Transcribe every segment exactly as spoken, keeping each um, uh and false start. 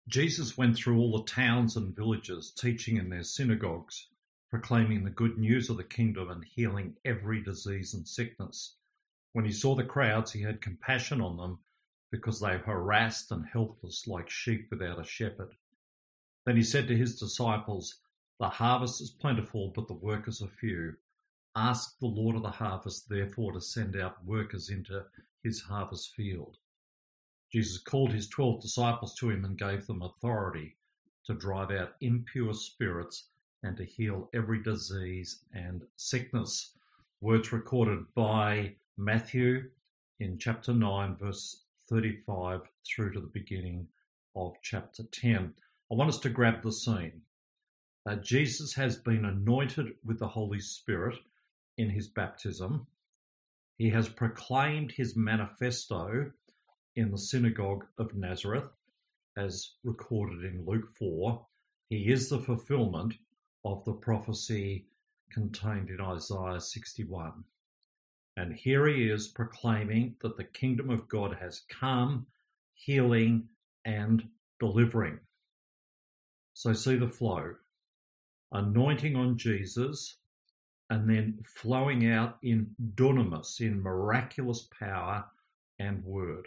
Jesus went through all the towns and villages, teaching in their synagogues, proclaiming the good news of the kingdom and healing every disease and sickness. When he saw the crowds, he had compassion on them because they were harassed and helpless like sheep without a shepherd. Then he said to his disciples, "The harvest is plentiful, but the workers are few. Ask the Lord of the harvest, therefore, to send out workers into his harvest field." Jesus called his twelve disciples to him and gave them authority to drive out impure spirits and to heal every disease and sickness. Words recorded by Matthew in chapter nine, verse thirty-five through to the beginning of chapter ten. I want us to grab the scene. Uh, Jesus has been anointed with the Holy Spirit in his baptism. He has proclaimed his manifesto in the synagogue of Nazareth, as recorded in Luke four. He is the fulfillment of the prophecy contained in Isaiah sixty-one. And here he is proclaiming that the kingdom of God has come, healing and delivering. So see the flow. Anointing on Jesus, and then flowing out in dunamis, in miraculous power and word.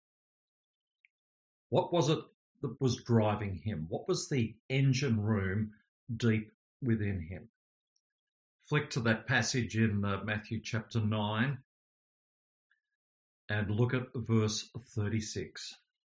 What was it that was driving him? What was the engine room deep within him? Flick to that passage in uh, Matthew chapter nine and look at verse thirty-six.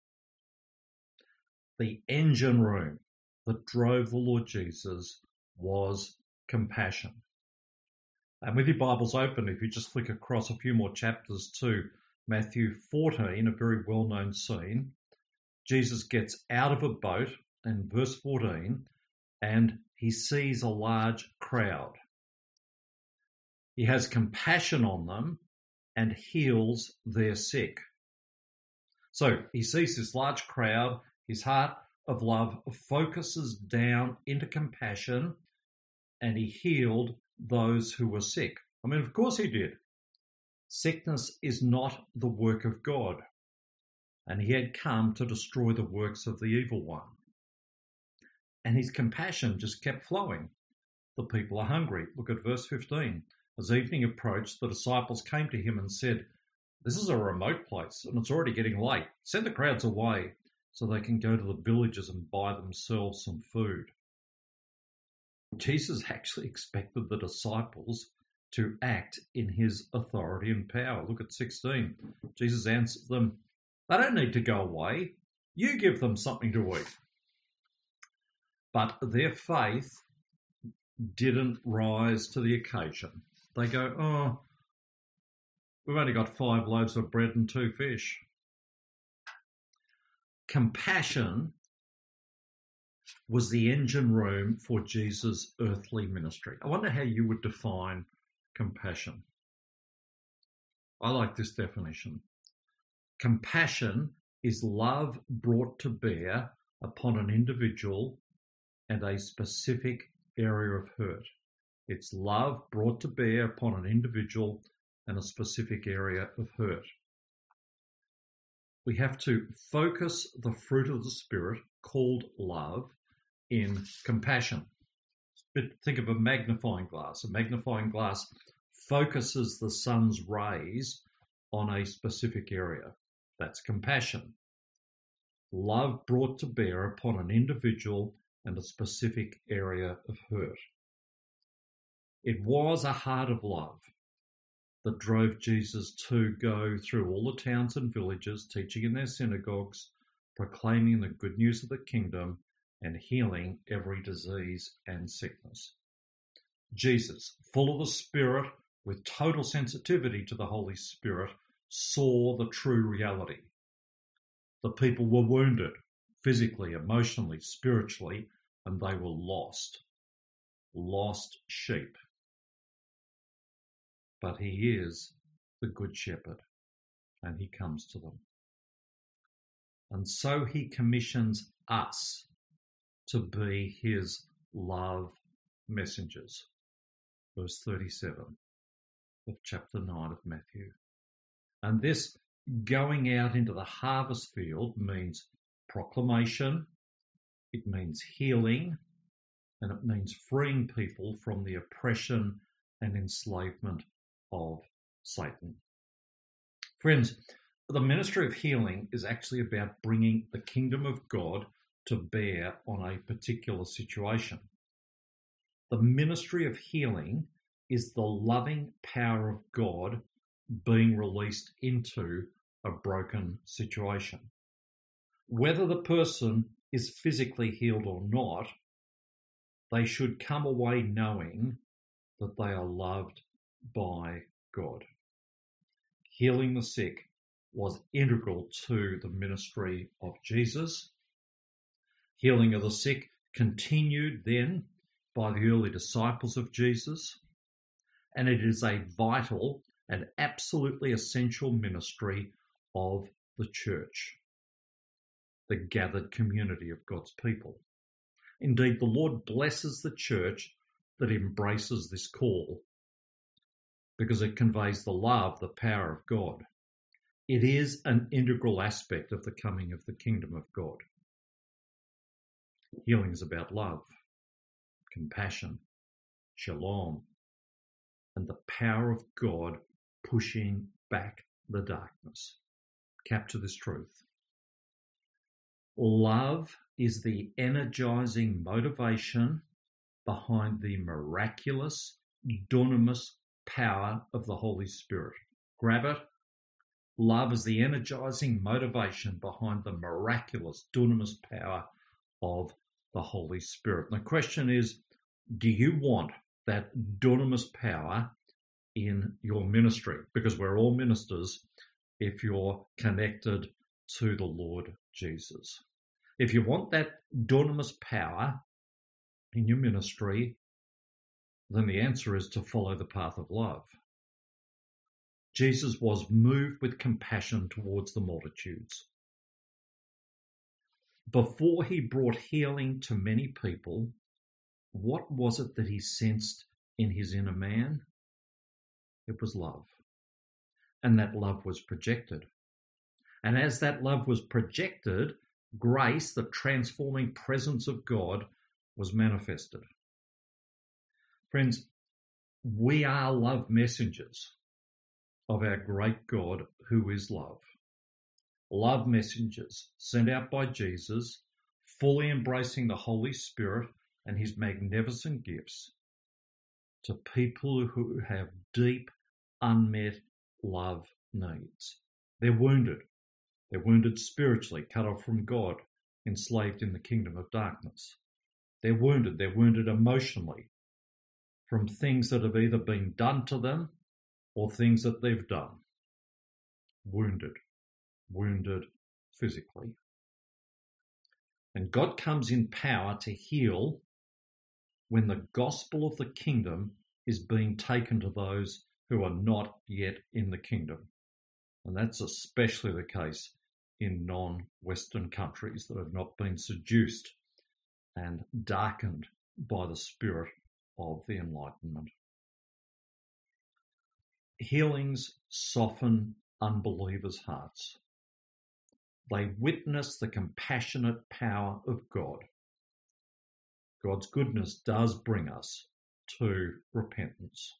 The engine room that drove the Lord Jesus was compassion. And with your Bibles open, if you just flick across a few more chapters to Matthew fourteen, a very well-known scene, Jesus gets out of a boat in verse fourteen and he sees a large crowd. He has compassion on them and heals their sick. So he sees this large crowd, his heart of love focuses down into compassion, and he healed those who were sick. I mean, of course he did. Sickness is not the work of God, and he had come to destroy the works of the evil one. And his compassion just kept flowing. The people are hungry. Look at verse fifteen. As evening approached, the disciples came to him and said, "This is a remote place, and it's already getting late. Send the crowds away so they can go to the villages and buy themselves some food." Jesus actually expected the disciples to act in his authority and power. Look at sixteen. Jesus answered them, "They don't need to go away. You give them something to eat." But their faith didn't rise to the occasion. They go, "Oh, we've only got five loaves of bread and two fish." Compassion was the engine room for Jesus' earthly ministry. I wonder how you would define compassion. I like this definition. Compassion is love brought to bear upon an individual and a specific area of hurt. It's love brought to bear upon an individual and a specific area of hurt. We have to focus the fruit of the Spirit, called love, in compassion. Think of a magnifying glass. A magnifying glass focuses the sun's rays on a specific area. That's compassion. Love brought to bear upon an individual and a specific area of hurt. It was a heart of love that drove Jesus to go through all the towns and villages, teaching in their synagogues, proclaiming the good news of the kingdom, and healing every disease and sickness. Jesus, full of the Spirit, with total sensitivity to the Holy Spirit, saw the true reality. The people were wounded, physically, emotionally, spiritually, and they were lost. Lost sheep. But he is the Good Shepherd, and he comes to them. And so he commissions us to be his love messengers. Verse thirty-seven of chapter nine of Matthew. And this going out into the harvest field means proclamation, it means healing, and it means freeing people from the oppression and enslavement of Satan. Friends, the ministry of healing is actually about bringing the kingdom of God to bear on a particular situation. The ministry of healing is the loving power of God being released into a broken situation. Whether the person is physically healed or not, they should come away knowing that they are loved by God. Healing the sick was integral to the ministry of Jesus. Healing of the sick continued then by the early disciples of Jesus, and it is a vital and absolutely essential ministry of the church, the gathered community of God's people. Indeed, the Lord blesses the church that embraces this call because it conveys the love, the power of God. It is an integral aspect of the coming of the kingdom of God. Healing is about love, compassion, shalom, and the power of God pushing back the darkness. Capture this truth. Love is the energizing motivation behind the miraculous, dunamis power of the Holy Spirit. Grab it. Love is the energizing motivation behind the miraculous, dunamis power of the Holy Spirit. And the question is, do you want that dunamis power in your ministry? Because we're all ministers if you're connected to the Lord Jesus. If you want that dunamis power in your ministry, then the answer is to follow the path of love. Jesus was moved with compassion towards the multitudes. Before he brought healing to many people, what was it that he sensed in his inner man? It was love. And that love was projected. And as that love was projected, grace, the transforming presence of God, was manifested. Friends, we are love messengers of our great God who is love. Love messengers sent out by Jesus, fully embracing the Holy Spirit and his magnificent gifts to people who have deep, unmet love needs. They're wounded. They're wounded spiritually, cut off from God, enslaved in the kingdom of darkness. They're wounded. They're wounded emotionally from things that have either been done to them or things that they've done. Wounded. Wounded physically. And God comes in power to heal when the gospel of the kingdom is being taken to those who are not yet in the kingdom. And that's especially the case in non-Western countries that have not been seduced and darkened by the spirit of the Enlightenment. Healings soften unbelievers' hearts. They witness the compassionate power of God. God's goodness does bring us to repentance.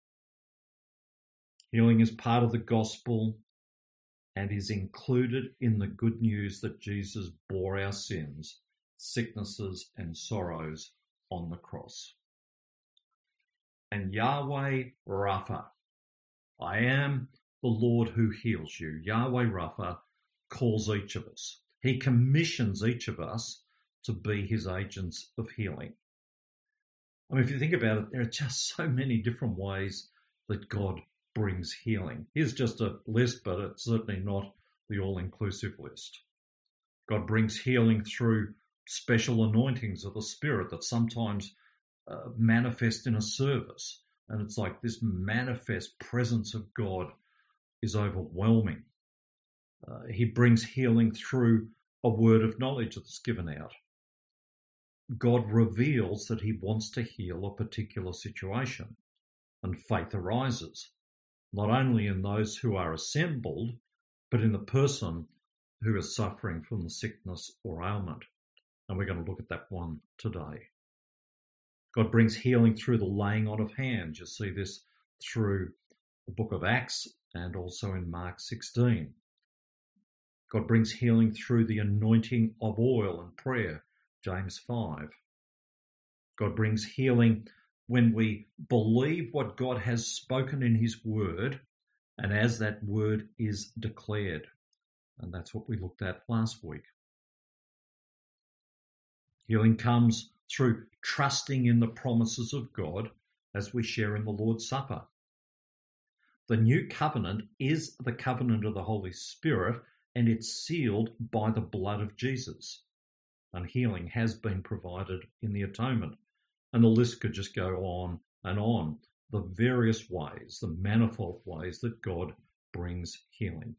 Healing is part of the gospel and is included in the good news that Jesus bore our sins, sicknesses, and sorrows on the cross. And Yahweh Rapha, I am the Lord who heals you. Yahweh Rapha calls each of us. He commissions each of us to be his agents of healing. I mean, if you think about it, there are just so many different ways that God brings healing. Here's just a list, but it's certainly not the all-inclusive list. God brings healing through special anointings of the Spirit that sometimes uh, manifest in a service. And it's like this manifest presence of God is overwhelming. Uh, he brings healing through a word of knowledge that's given out. God reveals that he wants to heal a particular situation, and faith arises, not only in those who are assembled, but in the person who is suffering from the sickness or ailment. and we're going to look at that one today. God brings healing through the laying on of hands. You see this through the book of Acts and also in Mark sixteen. God brings healing through the anointing of oil and prayer, James five. God brings healing when we believe what God has spoken in his word and as that word is declared. And that's what we looked at last week. Healing comes through trusting in the promises of God as we share in the Lord's Supper. The new covenant is the covenant of the Holy Spirit, and it's sealed by the blood of Jesus. And healing has been provided in the atonement. And the list could just go on and on. The various ways, the manifold ways that God brings healing.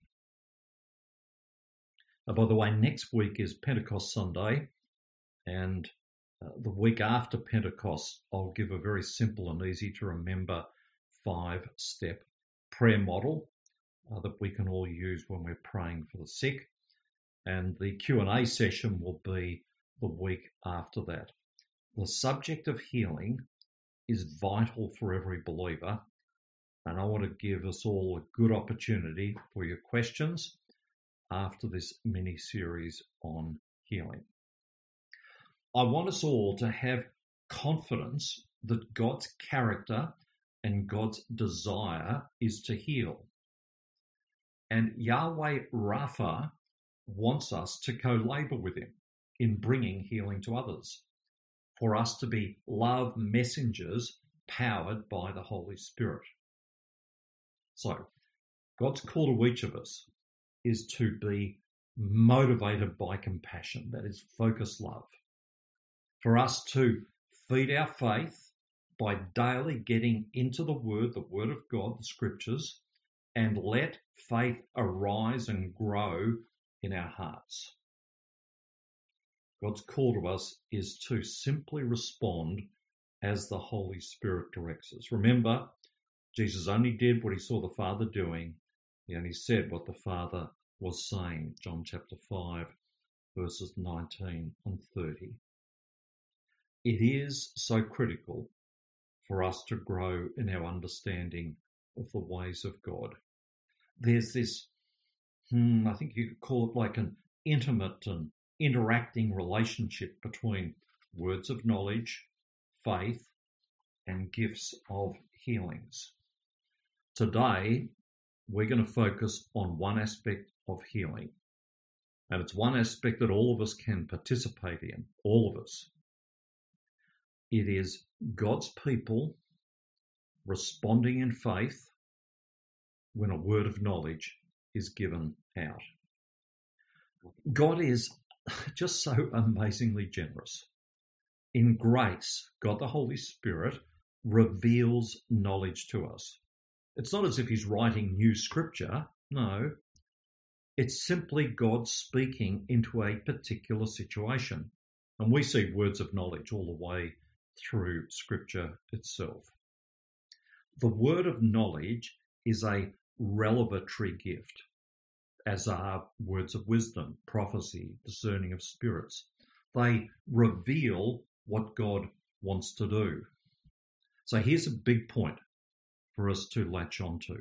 Uh, by the way, next week is Pentecost Sunday, and uh, the week after Pentecost, I'll give a very simple and easy to remember five-step prayer model uh, that we can all use when we're praying for the sick. And the Q and A session will be the week after that. The subject of healing is vital for every believer, and I want to give us all a good opportunity for your questions after this mini-series on healing. I want us all to have confidence that God's character and God's desire is to heal. And Yahweh Rapha wants us to co-labor with him in bringing healing to others, for us to be love messengers powered by the Holy Spirit. So, God's call to each of us is to be motivated by compassion, that is focused love. For us to feed our faith by daily getting into the Word, the Word of God, the Scriptures, and let faith arise and grow in our hearts. God's call to us is to simply respond as the Holy Spirit directs us. Remember, Jesus only did what he saw the Father doing. He only said what the Father was saying. John chapter five, verses nineteen and thirty. It is so critical for us to grow in our understanding of the ways of God. There's this, hmm, I think you could call it like an intimate and interacting relationship between words of knowledge, faith, and gifts of healings. Today, we're going to focus on one aspect of healing, and it's one aspect that all of us can participate in, all of us. It is God's people responding in faith when a word of knowledge is given out. God is just so amazingly generous. In grace, God the Holy Spirit reveals knowledge to us. It's not as if he's writing new scripture. No, it's simply God speaking into a particular situation. And we see words of knowledge all the way through scripture itself. The word of knowledge is a revelatory gift, as are words of wisdom, prophecy, discerning of spirits. They reveal what God wants to do. So here's a big point for us to latch onto.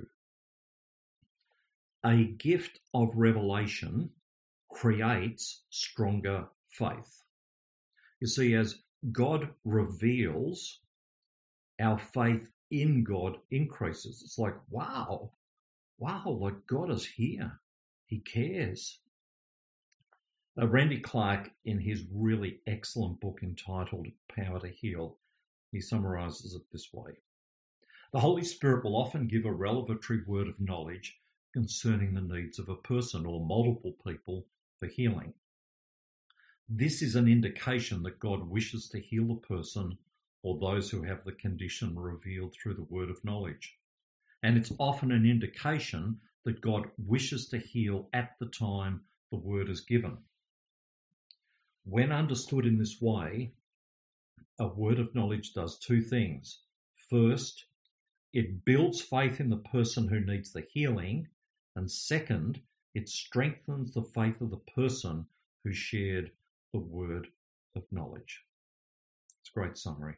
A gift of revelation creates stronger faith. You see, as God reveals, our faith in God increases. It's like, wow, wow, like God is here. He cares. Uh, Randy Clark, in his really excellent book entitled Power to Heal, he summarizes it this way. The Holy Spirit will often give a revelatory word of knowledge concerning the needs of a person or multiple people for healing. This is an indication that God wishes to heal the person or those who have the condition revealed through the word of knowledge. And it's often an indication that God wishes to heal at the time the word is given. When understood in this way, a word of knowledge does two things. First, it builds faith in the person who needs the healing, and second, it strengthens the faith of the person who shared the word of knowledge. It's a great summary.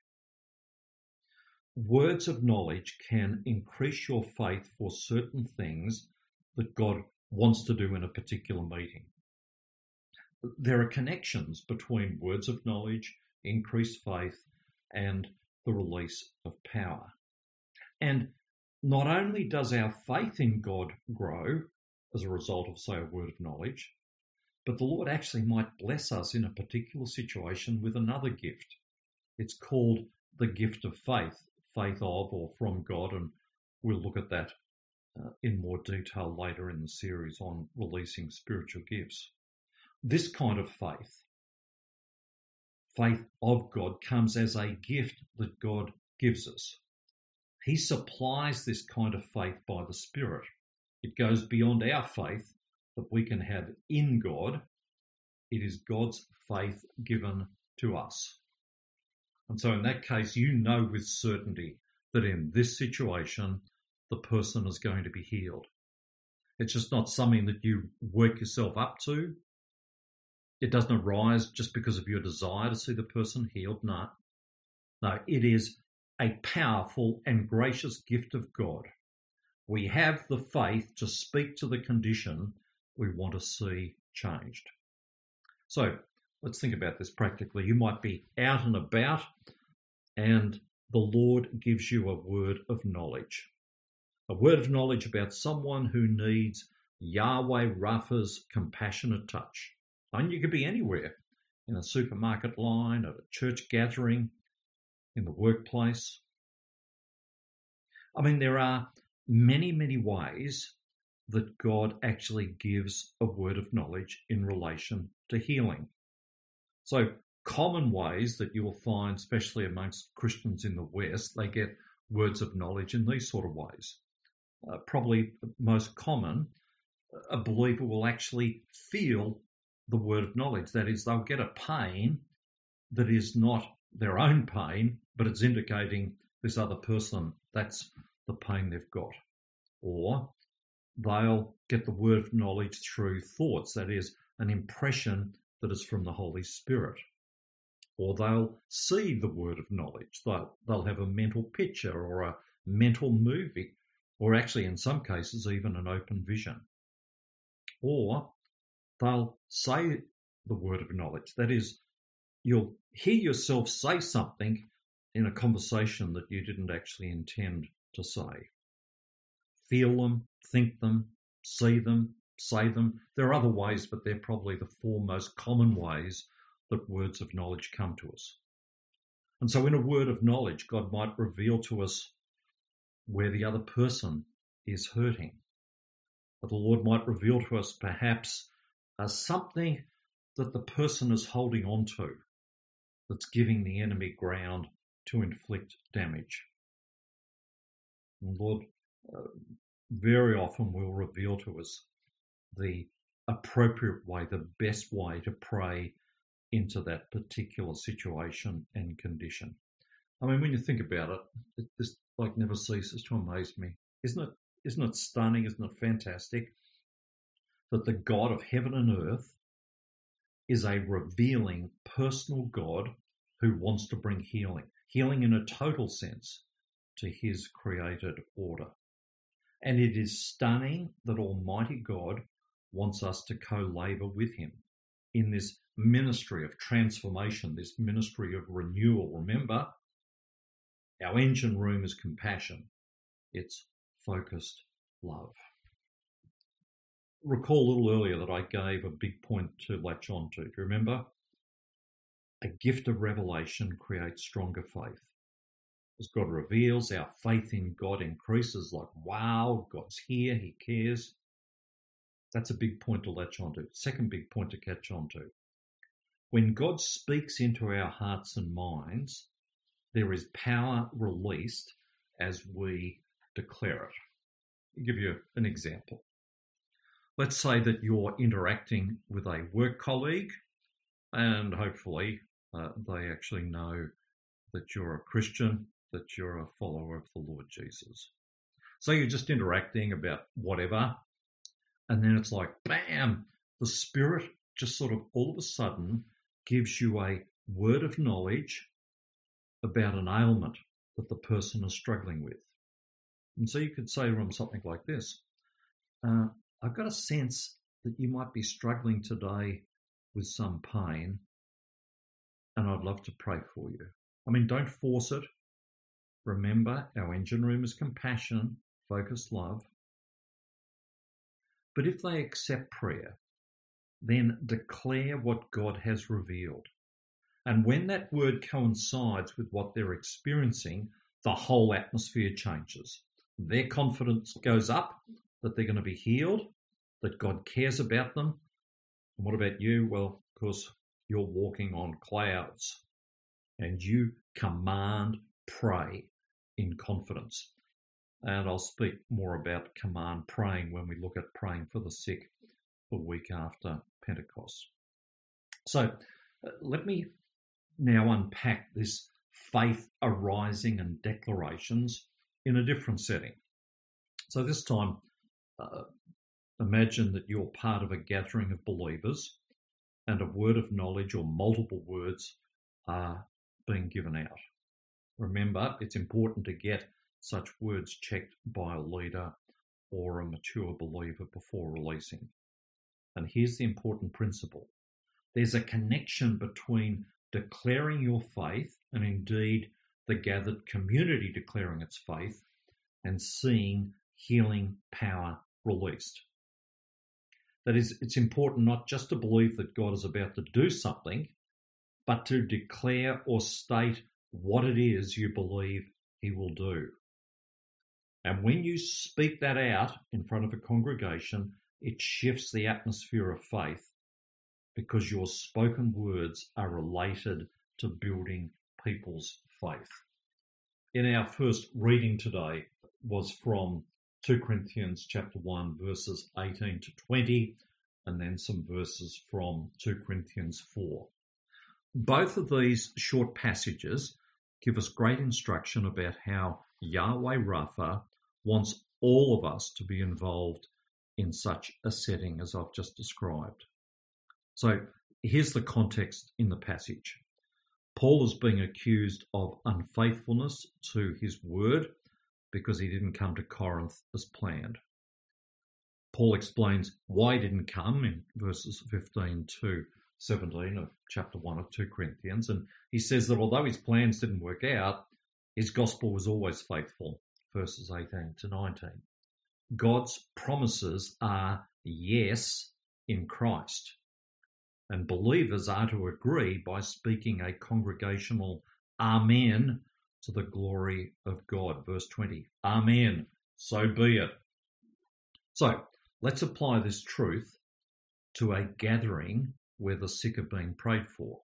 Words of knowledge can increase your faith for certain things that God wants to do in a particular meeting. There are connections between words of knowledge, increased faith, and the release of power. And not only does our faith in God grow as a result of, say, a word of knowledge, but the Lord actually might bless us in a particular situation with another gift. It's called the gift of faith, faith of or from God, and we'll look at that uh, in more detail later in the series on releasing spiritual gifts. This kind of faith, faith of God, comes as a gift that God gives us. He supplies this kind of faith by the Spirit. It goes beyond our faith that we can have in God. It is God's faith given to us. And so in that case, you know with certainty that in this situation, the person is going to be healed. It's just not something that you work yourself up to. It doesn't arise just because of your desire to see the person healed. No, no, it is a powerful and gracious gift of God. We have the faith to speak to the condition we want to see changed. So let's think about this practically. You might be out and about and the Lord gives you a word of knowledge. A word of knowledge about someone who needs Yahweh Rapha's compassionate touch. And you could be anywhere, in a supermarket line, at a church gathering, in the workplace. I mean, there are many, many ways that God actually gives a word of knowledge in relation to healing. So common ways that you will find, especially amongst Christians in the West, they get words of knowledge in these sort of ways. Uh, probably most common, a believer will actually feel the word of knowledge. That is, they'll get a pain that is not their own pain, but it's indicating this other person, that's the pain they've got. Or they'll get the word of knowledge through thoughts, that is, an impression that is from the Holy Spirit. Or they'll see the word of knowledge. They'll, they'll have a mental picture or a mental movie, or actually in some cases even an open vision. Or they'll say the word of knowledge. That is, you'll hear yourself say something in a conversation that you didn't actually intend to say. Feel them, think them, see them, say them. There are other ways, but they're probably the four most common ways that words of knowledge come to us. And so in a word of knowledge, God might reveal to us where the other person is hurting. But the Lord might reveal to us perhaps uh, something that the person is holding on to that's giving the enemy ground to inflict damage. And Lord uh, very often will reveal to us the appropriate way, the best way to pray into that particular situation and condition. I mean, when you think about it, it this like never ceases to amaze me. Isn't it, isn't it stunning? Isn't it fantastic that the God of heaven and earth is a revealing personal God who wants to bring healing, healing in a total sense to his created order. And it is stunning that Almighty God wants us to co-labor with him in this ministry of transformation, this ministry of renewal. Remember, our engine room is compassion. It's focused love. Recall a little earlier that I gave a big point to latch on to. Do you remember? A gift of revelation creates stronger faith. As God reveals, our faith in God increases, like, wow, God's here, he cares. That's a big point to latch onto. Second big point to catch on to. When God speaks into our hearts and minds, there is power released as we declare it. I'll give you an example. Let's say that you're interacting with a work colleague, and hopefully uh, they actually know that you're a Christian, that you're a follower of the Lord Jesus. So you're just interacting about whatever, and then it's like, bam, the Spirit just sort of all of a sudden gives you a word of knowledge about an ailment that the person is struggling with. And so you could say to them something like this, uh, I've got a sense that you might be struggling today with some pain, and I'd love to pray for you. I mean, don't force it. Remember, our engine room is compassion, focused love. But if they accept prayer, then declare what God has revealed. And when that word coincides with what they're experiencing, the whole atmosphere changes. Their confidence goes up that they're going to be healed, that God cares about them. And what about you? Well, of course, you're walking on clouds and you command, pray in confidence. And I'll speak more about command praying when we look at praying for the sick the week after Pentecost. So uh, let me now unpack this faith arising and declarations in a different setting. So this time, uh, imagine that you're part of a gathering of believers and a word of knowledge or multiple words are being given out. Remember, it's important to get such words checked by a leader or a mature believer before releasing. And here's the important principle. There's a connection between declaring your faith, and indeed the gathered community declaring its faith, and seeing healing power released. That is, it's important not just to believe that God is about to do something, but to declare or state what it is you believe he will do. And when you speak that out in front of a congregation, it shifts the atmosphere of faith because your spoken words are related to building people's faith. In our first reading today was from Second Corinthians chapter one, verses eighteen to twenty, and then some verses from Second Corinthians four. Both of these short passages give us great instruction about how Yahweh Rapha wants all of us to be involved in such a setting as I've just described. So here's the context in the passage. Paul is being accused of unfaithfulness to his word because he didn't come to Corinth as planned. Paul explains why he didn't come in verses fifteen to seventeen of chapter one of Second Corinthians, and he says that although his plans didn't work out, his gospel was always faithful, verses eighteen to nineteen. God's promises are yes in Christ, and believers are to agree by speaking a congregational Amen to the glory of God. Verse twenty, Amen, so be it. So let's apply this truth to a gathering where the sick are being prayed for.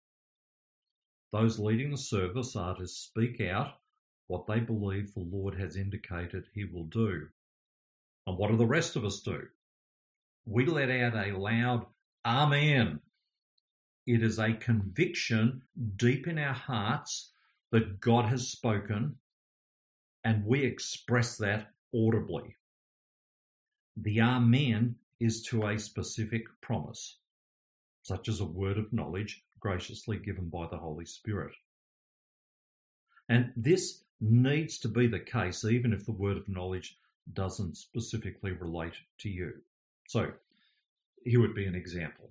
Those leading the service are to speak out what they believe the Lord has indicated he will do. And what do the rest of us do? We let out a loud Amen. It is a conviction deep in our hearts that God has spoken, and we express that audibly. The Amen is to a specific promise, such as a word of knowledge graciously given by the Holy Spirit. And this needs to be the case even if the word of knowledge doesn't specifically relate to you. So here would be an example.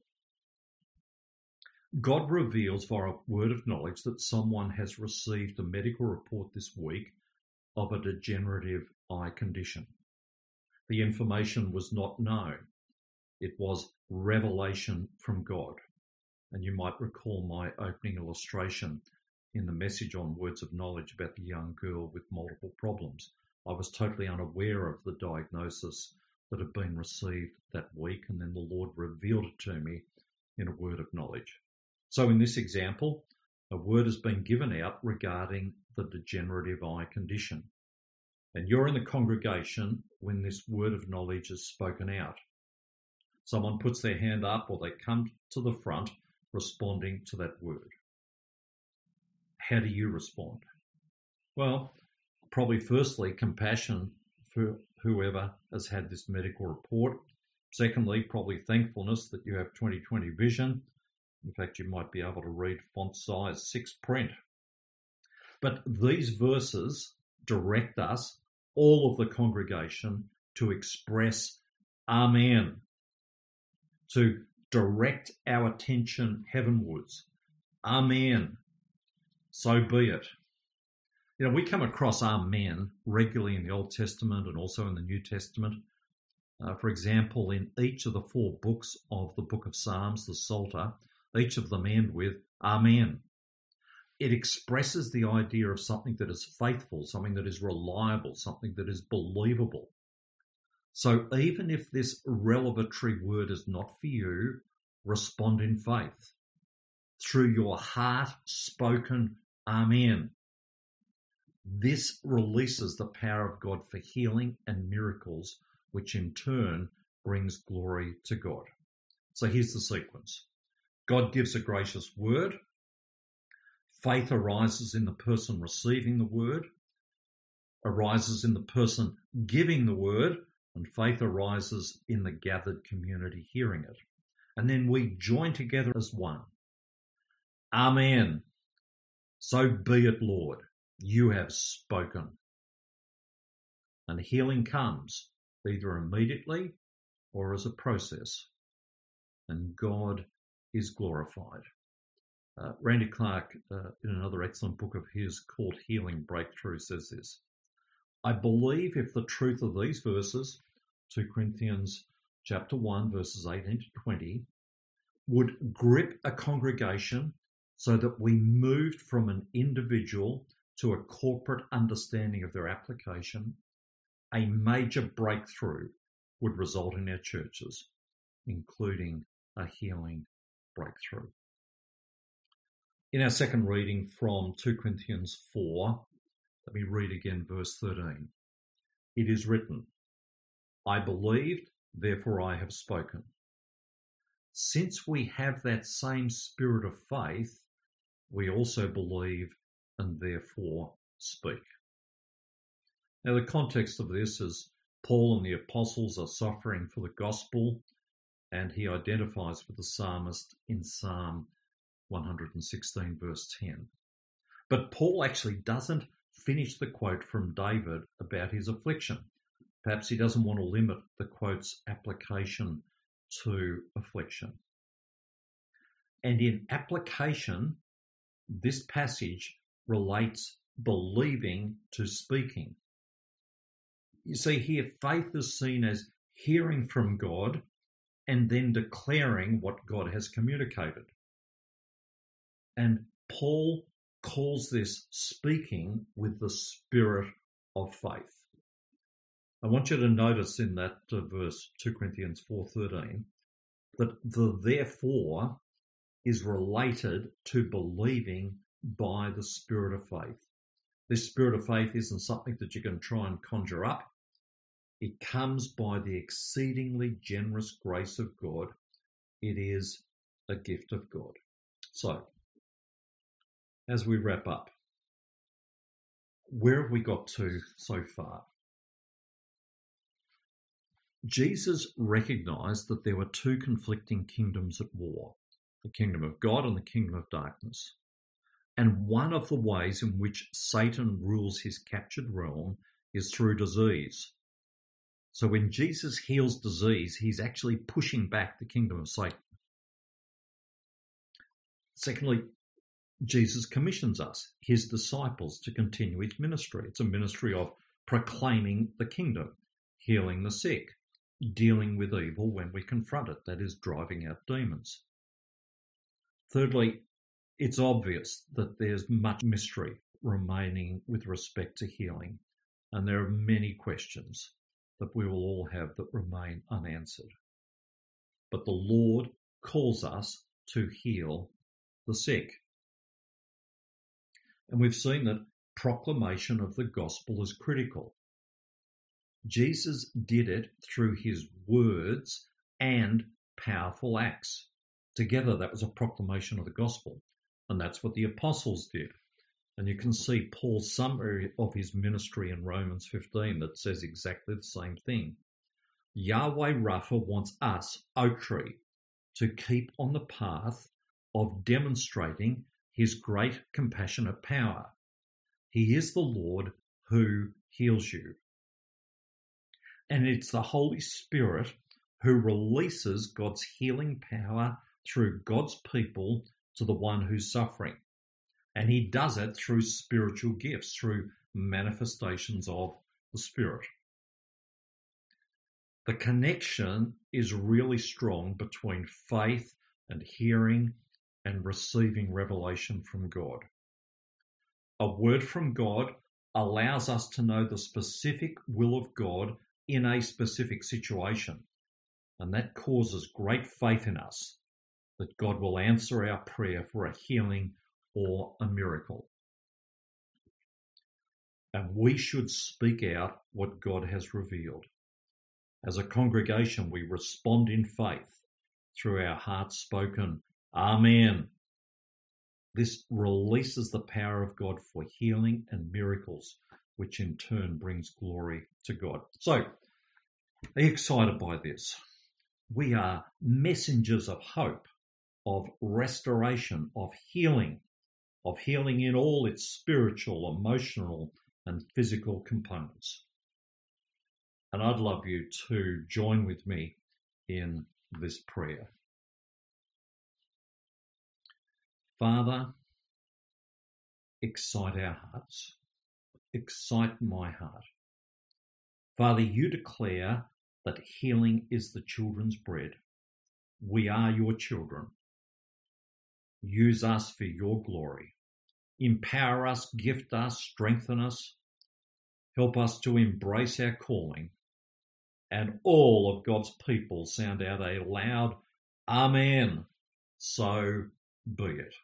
God reveals via a word of knowledge that someone has received a medical report this week of a degenerative eye condition. The information was not known. It was revelation from God. And you might recall my opening illustration in the message on words of knowledge about the young girl with multiple problems. I was totally unaware of the diagnosis that had been received that week, and then the Lord revealed it to me in a word of knowledge. So in this example, a word has been given out regarding the degenerative eye condition. And you're in the congregation when this word of knowledge is spoken out. Someone puts their hand up or they come to the front responding to that word. How do you respond? Well, probably firstly, compassion for whoever has had this medical report. Secondly, probably thankfulness that you have twenty twenty vision. In fact, you might be able to read font size six print. But these verses direct us, all of the congregation, to express Amen, to direct our attention heavenwards. Amen. So be it. You know, we come across Amen regularly in the Old Testament and also in the New Testament. Uh, for example, in each of the four books of the book of Psalms, the Psalter, each of them end with Amen. It expresses the idea of something that is faithful, something that is reliable, something that is believable. So even if this revelatory word is not for you, respond in faith. Through your heart spoken Amen. This releases the power of God for healing and miracles, which in turn brings glory to God. So here's the sequence. God gives a gracious word. Faith arises in the person receiving the word, arises in the person giving the word, and faith arises in the gathered community hearing it. And then we join together as one. Amen. So be it, Lord. You have spoken. And healing comes either immediately or as a process. And God is glorified. Uh, Randy Clark, uh, in another excellent book of his called Healing Breakthrough, says this: I believe if the truth of these verses, two Corinthians chapter one, verses eighteen to twenty, would grip a congregation so that we moved from an individual to a corporate understanding of their application, a major breakthrough would result in our churches, including a healing breakthrough. In our second reading from two Corinthians four, let me read again verse thirteen. It is written, I believed, therefore I have spoken. Since we have that same spirit of faith, we also believe and therefore speak. Now, the context of this is Paul and the apostles are suffering for the gospel, and he identifies with the psalmist in Psalm one hundred sixteen, verse ten. But Paul actually doesn't finish the quote from David about his affliction. Perhaps he doesn't want to limit the quote's application to affliction. And in application, this passage relates believing to speaking. You see, here faith is seen as hearing from God and then declaring what God has communicated. And Paul calls this speaking with the spirit of faith. I want you to notice in that uh, verse, two Corinthians four thirteen, that the therefore is related to believing by the spirit of faith. This spirit of faith isn't something that you can try and conjure up. It comes by the exceedingly generous grace of God. It is a gift of God. So, as we wrap up, where have we got to so far? Jesus recognized that there were two conflicting kingdoms at war, the kingdom of God and the kingdom of darkness. And one of the ways in which Satan rules his captured realm is through disease. So when Jesus heals disease, he's actually pushing back the kingdom of Satan. Secondly, Jesus commissions us, his disciples, to continue his ministry. It's a ministry of proclaiming the kingdom, healing the sick, dealing with evil when we confront it, that is, driving out demons. Thirdly, it's obvious that there's much mystery remaining with respect to healing, and there are many questions that we will all have that remain unanswered. But the Lord calls us to heal the sick. And we've seen that proclamation of the gospel is critical. Jesus did it through his words and powerful acts. Together, that was a proclamation of the gospel. And that's what the apostles did. And you can see Paul's summary of his ministry in Romans fifteen that says exactly the same thing. Yahweh Rapha wants us, Oak Tree, to keep on the path of demonstrating his great compassionate power. He is the Lord who heals you. And it's the Holy Spirit who releases God's healing power through God's people to the one who's suffering. And he does it through spiritual gifts, through manifestations of the Spirit. The connection is really strong between faith and hearing and receiving revelation from God. A word from God allows us to know the specific will of God in a specific situation, and that causes great faith in us that God will answer our prayer for a healing or a miracle. And we should speak out what God has revealed. As a congregation, we respond in faith through our hearts spoken Amen. This releases the power of God for healing and miracles, which in turn brings glory to God. So, are you excited by this? We are messengers of hope, of restoration, of healing, of healing in all its spiritual, emotional, and physical components. And I'd love you to join with me in this prayer. Father, excite our hearts. Excite my heart. Father, you declare that healing is the children's bread. We are your children. Use us for your glory. Empower us, gift us, strengthen us. Help us to embrace our calling. And all of God's people sound out a loud Amen. So be it.